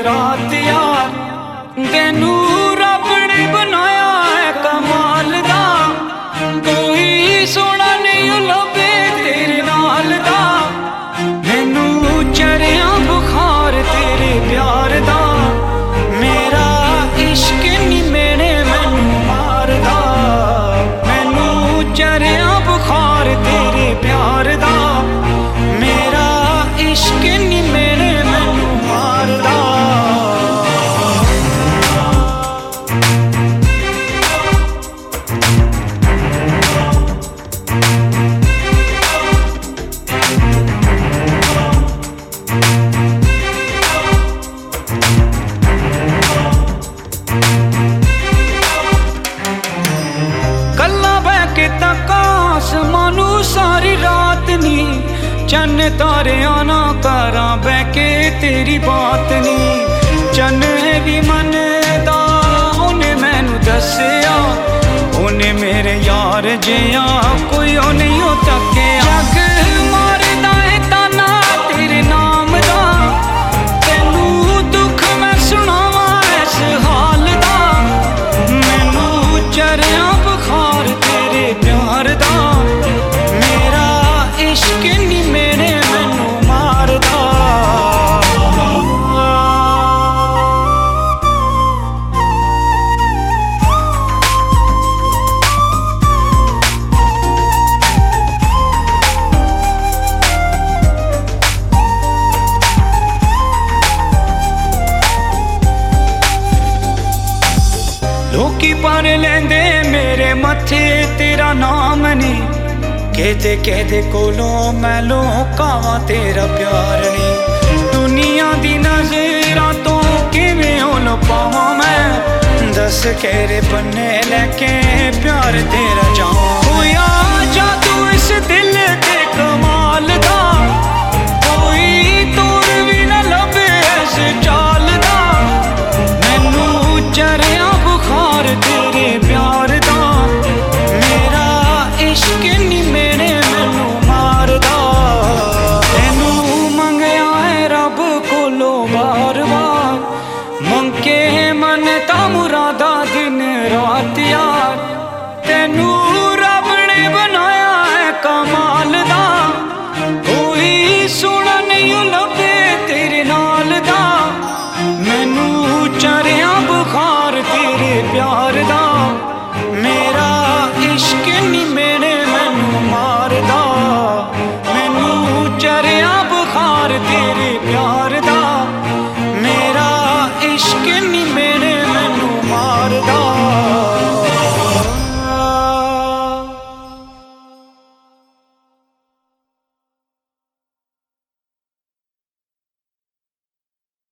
रात यार तेनू रब ने बनाया है कमाल दा, कोई सोना नहीं लभे तेरे नाल दा। मैनू चढ़िया बुखार तेरे प्यार दा, मेरा इश्क नी मेरे मैनू मारदा। मैनू चढ़िया बुखार तेरे प्यार दा, मेरा इश्क नी मेरे मैनू मारदा। कल्ला बह के तक आसमानू सारी रात नी, चन्न तारे आना कारा बह के तेरी बात नी। चन्न भी मनदा उन्हें मैनू दस्या, उन्हें मेरे यार जिया कोई ओ नहीं हो तकिया। जग मारदा है ताना तेरे नाम दा, तेनू दुख मैं सुनावा इस हाल दा। मैनू चढ़िया बुखार तेरे प्यार दा, मेरा इश्क नी मेरे मैनू मारदा। लोकी पर लेंदे मेरे मथे तेरा नाम नी, कहते कोलों मैं लोकावां तेरा प्यार नी। दुनिया दी नज़रां तो किवें हो पावां मैं, दस केरे बन्ने लैके प्यार तेरा जावां। होया जादू इस दिल ते कमाल दा, कोई तोड़ भी न लभे इस चाल दा। मैनू चढ़िया बुखार तेरे प्यार दा, मेरा इश्क नी मेरे मैनू मारदा। तेनू मंगया है रब कोलों बार बार, मंगे मन ता मुरादा दिन रात यार। तेनू